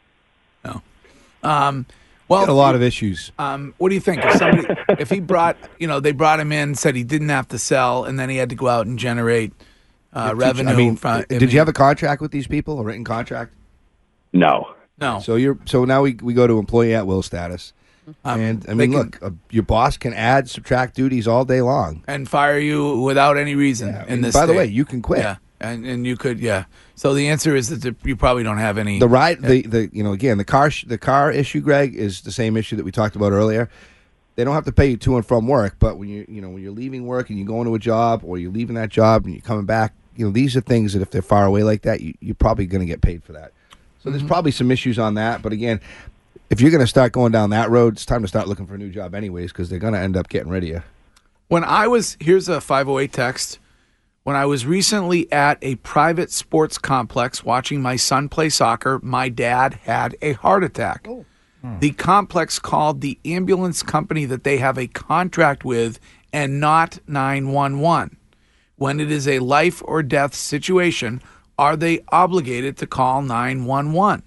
Um, well, Got a lot of issues. Um, what do you think? If somebody, if he brought, you know, they brought him in, said he didn't have to sell, and then he had to go out and generate uh, revenue. I mean, from, did you have a contract with these people, a written contract? No. No. So you're so now we we go to employee at will status, Um, and I they mean, can- look, uh, your boss can add, subtract duties all day long. and fire you without any reason in and this? by the state. way, you can quit. Yeah, and and you could. Yeah. So the answer is that you probably don't have any. The ride, the the you know, again, the car sh- the car issue, Greg, is the same issue that we talked about earlier. They don't have to pay you to and from work, but when you you know when you're leaving work and you're going to a job, or you're leaving that job and you're coming back, you know, these are things that if they're far away like that, you, you're probably going to get paid for that. So there's probably some issues on that, but again, if you're going to start going down that road, it's time to start looking for a new job anyways, because they're going to end up getting rid of you. When I was, here's a five oh eight text. When I was recently at a private sports complex watching my son play soccer, my dad had a heart attack. The complex called the ambulance company that they have a contract with and not nine one one. When it is a life or death situation, are they obligated to call nine one one?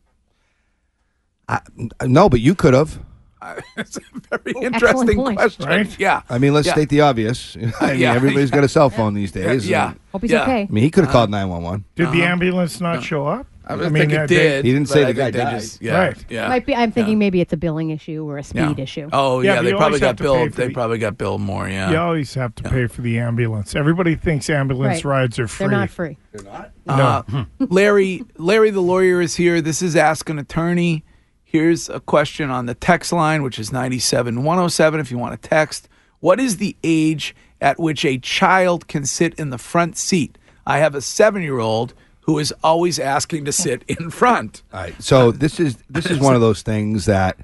No, but you could have. It's a very interesting point. question. Right? Yeah. I mean, let's Yeah. state the obvious. I mean, Yeah. everybody's got a cell phone these days. Yeah. and- Hope he's Yeah. okay. I mean, he could have called nine one one. Did the Uh-huh. ambulance not show up? I, think uh, it they- did. He didn't but say I the guy think they died. just- yeah. Right. Yeah. Might be. I'm thinking maybe it's a billing issue or a Yeah. speed issue. Oh Yeah, yeah, but they you probably always have got to pay billed. for They the- probably got billed more. Yeah. You always have to pay for the ambulance. Everybody thinks ambulance Right. rides are free. They're not free. Uh, Larry, Larry, the lawyer is here. This is Ask an Attorney. Here's a question on the text line, which is nine seven one oh seven. If you want to text, what is the age at which a child can sit in the front seat? I have a seven-year-old who is always asking to sit in front. All right. So this is this is one of those things that.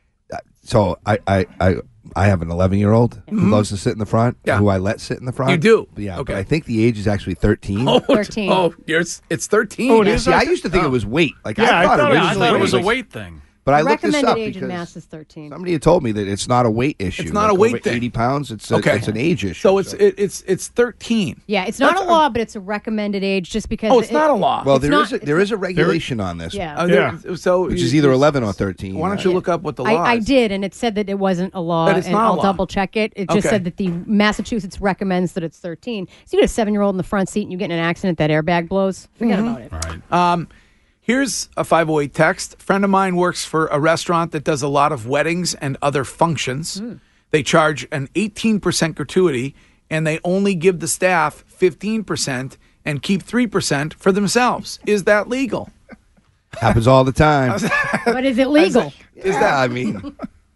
So I I I, I have an eleven year old who Mhm. loves to sit in the front. Yeah. Who I let sit in the front. You do? Yeah. Okay. But I think the age is actually thirteen. Oh, thirteen. Oh, it's it's thirteen. Oh, it is. See, I used to think it was weight. Like Yeah, I I thought, thought it was originally a it was weight. a weight thing. But I The looked this recommended up age in because mass is thirteen. somebody had told me that it's not a weight issue. It's not Like a weight over thing. eighty pounds. It's a, Okay. it's an age issue. So it's it, it's it's thirteen. Yeah, it's not That's a law, but it's a recommended age just because. Oh, it's it- not a law. Well, it's there not- is a, there is a regulation on this. Yeah. Uh, there- So which you- is either you- eleven or thirteen. Why don't you look up what the law I, I is? did, and it said that it wasn't a law, That it's and not a I'll law. double check it. It just Okay. said that the Massachusetts recommends that it's thirteen. So you get a seven-year-old in the front seat, and you get in an accident, that airbag blows. Forget Mhm. about it. All right. Um, here's a five oh eight text. A friend of mine works for a restaurant that does a lot of weddings and other functions. They charge an eighteen percent gratuity, and they only give the staff fifteen percent and keep three percent for themselves. Is that legal? Happens all the time. But is it legal? Is that? I mean,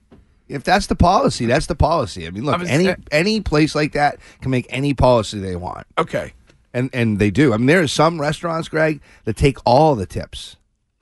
if that's the policy, that's the policy. I mean, look, I was- any any place like that can make any policy they want. Okay. And and they do. I mean, there are some restaurants, Greg, that take all the tips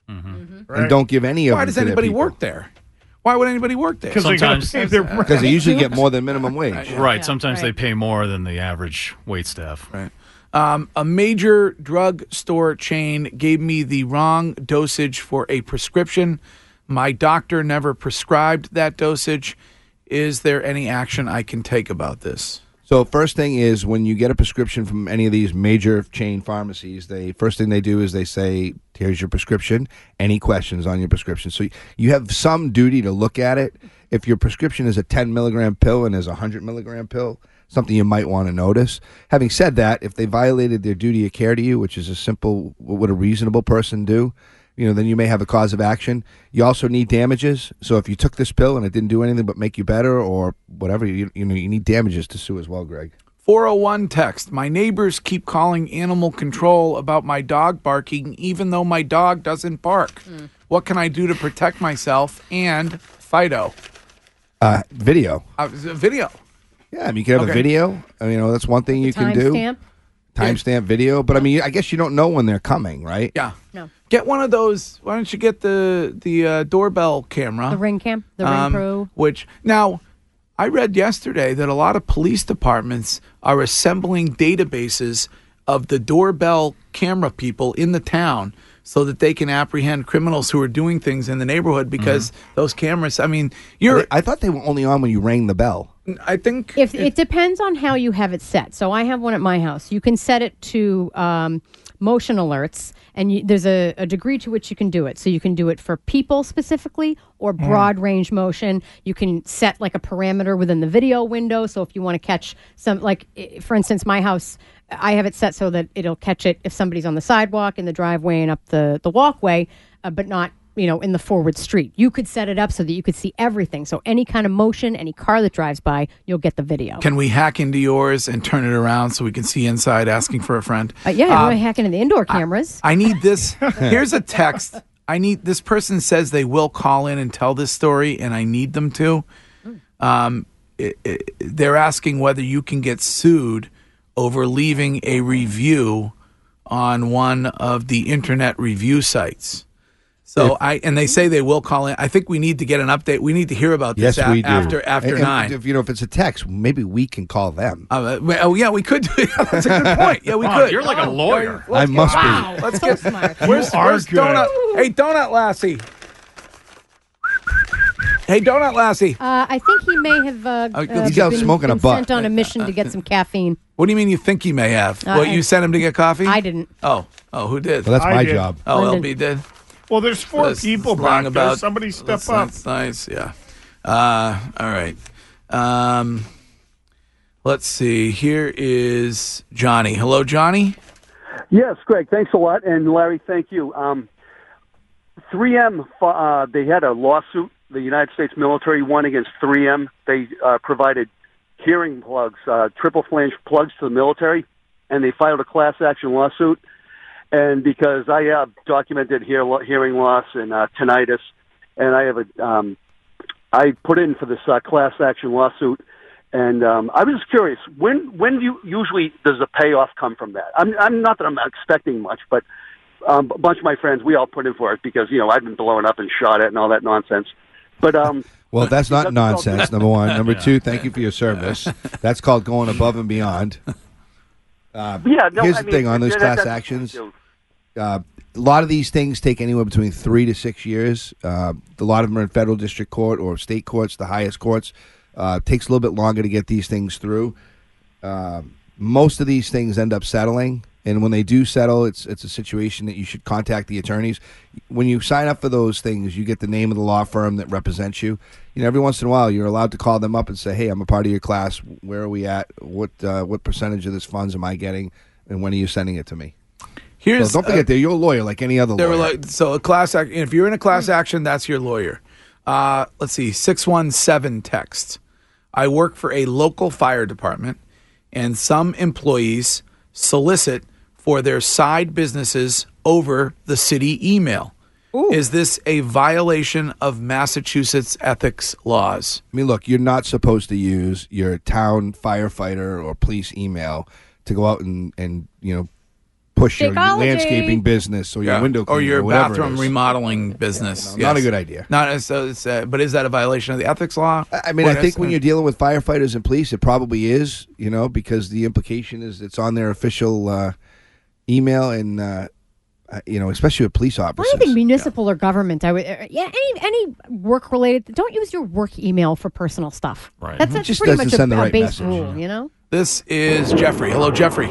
and Right. don't give any of Why them does to their anybody people. work there? Why would anybody work there? 'Cause they gotta Sometimes- pay their Because they usually get more than minimum wage. Right. Sometimes they pay more than the average wait staff. Right. Um, a major drug store chain gave me the wrong dosage for a prescription. My doctor never prescribed that dosage. Is there any action I can take about this? So first thing is when you get a prescription from any of these major chain pharmacies, they first thing they do is they say, "Here's your prescription. Any questions on your prescription?" So you have some duty to look at it. If your prescription is a ten milligram pill and is a hundred milligram pill, something you might want to notice. Having said that, if they violated their duty of care to you, which is a simple, what would a reasonable person do? You know, then you may have a cause of action. You also need damages. So if you took this pill and it didn't do anything but make you better or whatever, you, you know, you need damages to sue as well, Greg. four oh one text. My neighbors keep calling animal control about my dog barking, even though my dog doesn't bark. What can I do to protect myself and Fido? Uh, video. Uh, video. Yeah, I mean, you can have Okay. a video. I mean, you know, that's one thing you can do. Timestamp? Timestamp video. But I mean, I guess you don't know when they're coming, right? Yeah. No. Get one of those. Why don't you get the the uh, doorbell camera? The Ring Cam? The Ring Um, Pro? Which now, I read yesterday that a lot of police departments are assembling databases of the doorbell camera people in the town so that they can apprehend criminals who are doing things in the neighborhood because those cameras. I mean, you're. I thought they were only on when you rang the bell. I think If it depends on how you have it set. So I have one at my house. You can set it to um, motion alerts, and you, there's a, a degree to which you can do it. So you can do it for people specifically or broad range motion. You can set like a parameter within the video window. So if you want to catch some, like i- for instance, my house, I have it set so that it'll catch it if somebody's on the sidewalk, in the driveway, and up the the walkway, uh, but not, you know, in the forward street. You could set it up so that you could see everything. So any kind of motion, any car that drives by, you'll get the video. Can we hack into yours and turn it around so we can see inside asking for a friend? Uh, yeah, you Um, want to hack into the indoor cameras. I need this. Here's a text. I need this person says they will call in and tell this story, and I need them to. Um, it, it, they're asking whether you can get sued over leaving a review on one of the internet review sites. So If- I and they say they will call in. I think we need to get an update. We need to hear about this Yes, a- we do. after after And- and nine. If you know, if it's a text, maybe we can call them. Uh, well, oh yeah, we could do. That's a good point. Yeah, we Wow, could. you're like a Oh, lawyer. let's I get- must be. wow, Let's get smart. Where's, You are where's good. Donut? Hey, Donut Lassie. Hey, Donut Lassie. Uh, I think he may have uh, Uh, uh, he's out been, smoking a been butt. sent on a mission to get some caffeine. What do you mean you think he may have? Uh, what, I- you sent him to get coffee? I didn't. Oh, oh, who did? Well, that's I my did. job. oh, London. L B did. Well, there's four That's- people that's long back there. about- Somebody step that's, up. That's nice. Yeah. Uh, all right. Um, let's see. Here is Johnny. Hello, Johnny. Yes, Greg, thanks a lot. And Larry, thank you. Um, three M, uh, they had a lawsuit, the United States military won against three M. They uh, provided hearing plugs, uh, triple flange plugs to the military, and they filed a class action lawsuit. And because I have documented hear, hearing loss and uh, tinnitus, and I have a, um, I put in for this uh, class action lawsuit. And um, I was just curious, when when do you usually does the payoff come from that? I'm I'm not that I'm expecting much, but um, a bunch of my friends, we all put in for it because, you know, I've been blowing up and shot at and all that nonsense. But um, well, that's not nonsense, number one. Number two, thank you for your service. That's called going above and beyond. Uh, yeah, no, here's I the mean, thing on those that- class that's- actions. Uh, a lot of these things take anywhere between three to six years. Uh, a lot of them are in federal district court or state courts, the highest courts. Uh, takes a little bit longer to get these things through. Uh, most of these things end up settling, and when they do settle, it's it's a situation that you should contact the attorneys. When you sign up for those things, you get the name of the law firm that represents you. You know, every once in a while, you're allowed to call them up and say, "Hey, I'm a part of your class. Where are we at? What uh, what percentage of this funds am I getting, and when are you sending it to me?" Here's, so don't forget, uh, they're your lawyer like any other They lawyer. were like, so a class act. If you're in a class action, that's your lawyer. Uh, let's see, six one seven text. I work for a local fire department, and some employees solicit for their side businesses over the city email. Is this a violation of Massachusetts ethics laws? I mean, look, you're not supposed to use your town firefighter or police email to go out and, and you know, push your Shakeology. landscaping business or your Yeah. window or cleaner your or whatever it bathroom is. remodeling business. no, not a good idea. Not so. It's, uh, but is that a violation of the ethics law? I mean, What I think is- when you're dealing with firefighters and police, it probably is, you know, because the implication is it's on their official uh, email and, uh, uh, you know, especially with police officers. Anything municipal or government, I would. Uh, yeah, any any work related. Don't use your work email for personal stuff. Right. That's, It that's just pretty doesn't much a, send the a right base message. rule. You know. This is Jeffrey. Hello, Jeffrey.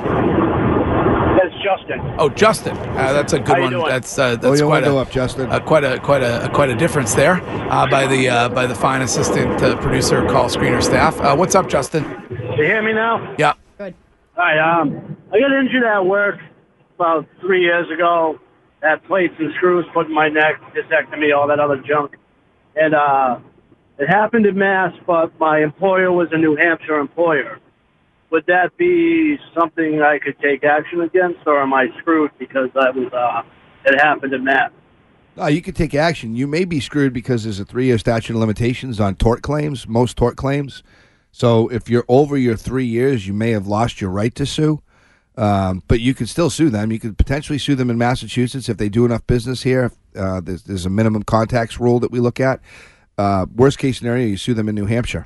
That's Justin. Oh, Justin. Uh, that's a good How you one. doing? That's uh, Blow that's your quite window a up, Justin. Uh, quite a quite a quite a difference there uh, by the uh, by the fine assistant uh, producer call screener staff. Uh, what's up, Justin? You hear me now? Yeah. Good. Hi. Um, I got injured at work about three years ago. Had plates and screws put in my neck, disectomy, all that other junk. And uh, it happened in Mass, but my employer was a New Hampshire employer. Would that be something I could take action against, or am I screwed because that was uh, it happened in Mass? No, you could take action. You may be screwed because there's a three-year statute of limitations on tort claims, most tort claims. So if you're over your three years, you may have lost your right to sue. Um, but you could still sue them. You could potentially sue them in Massachusetts if they do enough business here. Uh, there's, there's a minimum contacts rule that we look at. Uh, worst case scenario, you sue them in New Hampshire.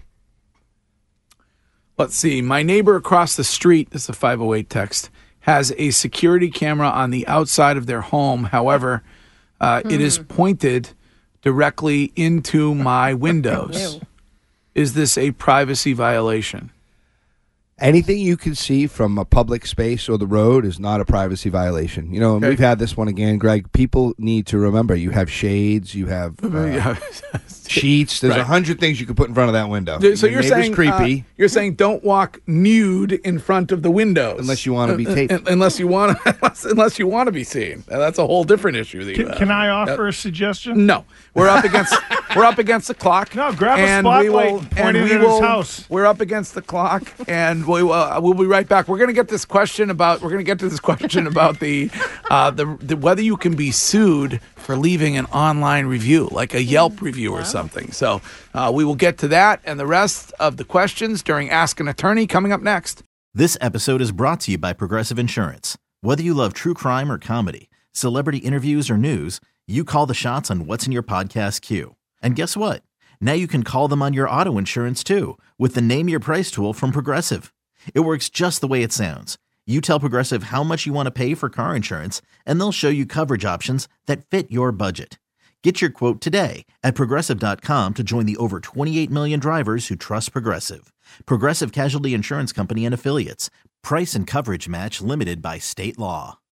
Let's see. My neighbor across the street, this is a five oh eight text, has a security camera on the outside of their home. However, uh, it is pointed directly into my windows. Is this a privacy violation? Anything you can see from a public space or the road is not a privacy violation. You know, and Okay. we've had this one again, Greg. People need to remember you have shades, you have uh, sheets. There's a Right. hundred things you can put in front of that window. So Your you're neighbor's saying creepy. uh, you're saying don't walk nude in front of the windows Unless you wanna be Uh, taped. uh, Unless you want to, unless, unless you want to be seen. Uh, That's a whole different issue. that you Can, have. can I offer Uh, a suggestion? No, we're up against we're up against the clock. No, grab a and spotlight we will, and point and it we at his will, house. We're up against the clock, and we will we'll be right back. We're going to get this question about we're going to get to this question about the, uh, the the whether you can be sued for leaving an online review, like a Yelp review or something. So uh, we will get to that and the rest of the questions during Ask an Attorney coming up next. This episode is brought to you by Progressive Insurance. Whether you love true crime or comedy, celebrity interviews or news, you call the shots on what's in your podcast queue. And guess what? Now you can call them on your auto insurance too with the Name Your Price tool from Progressive. It works just the way it sounds. You tell Progressive how much you want to pay for car insurance, and they'll show you coverage options that fit your budget. Get your quote today at Progressive dot com to join the over twenty-eight million drivers who trust Progressive. Progressive Casualty Insurance Company and Affiliates. Price and coverage match limited by state law.